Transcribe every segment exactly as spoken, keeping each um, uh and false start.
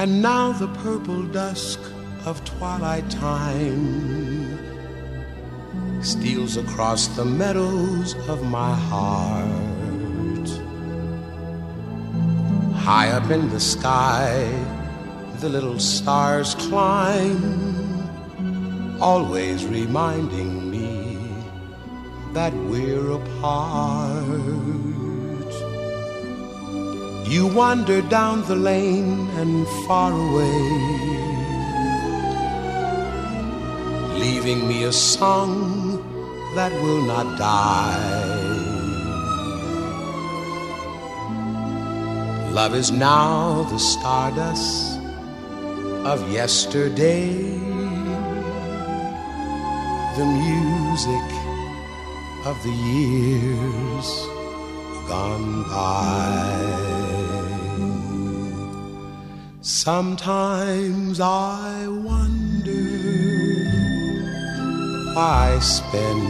And now the purple dusk of twilight time steals across the meadows of my heart. High up in the sky, the little stars climb, always reminding me that we're apart. You wander down the lane and far away, leaving me a song that will not die. Love is now the stardust of yesterday, the music of the years gone by. Sometimes I wonder why I spend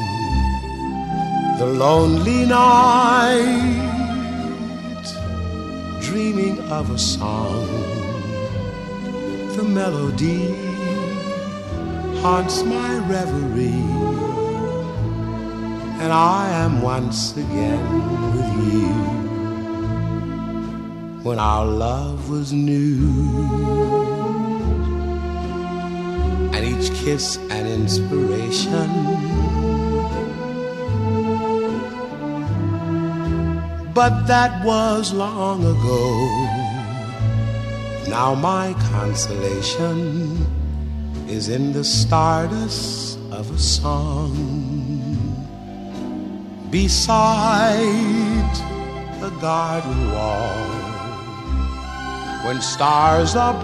the lonely night dreaming of a song. The melody haunts my reverie, and I am once again with you when our love was new, and each kiss an inspiration. But that was long ago. Now my consolation is in the stardust of a song beside the garden wall. When stars are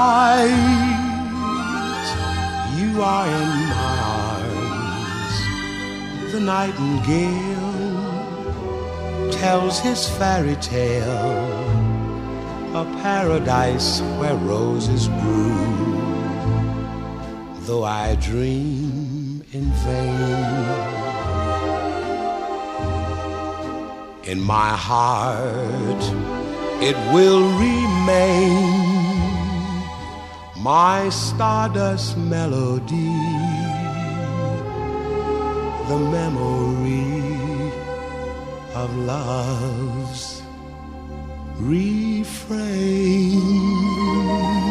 bright, you are in my arms. The nightingale tells his fairy tale, a paradise where roses grew. Though I dream in vain, in my heart it will remain, my stardust melody, the memory of love's refrain.